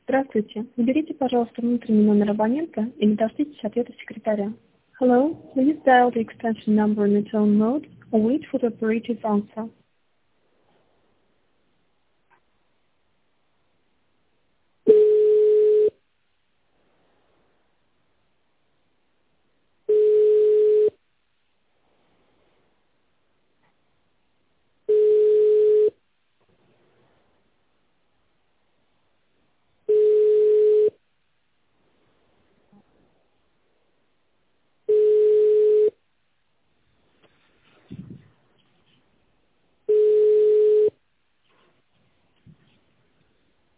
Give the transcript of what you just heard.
Здравствуйте. Наберите, пожалуйста, внутренний номер абонента или дождитесь ответа секретаря. Hello, please dial the extension number in its own mode or wait for the operator's answer.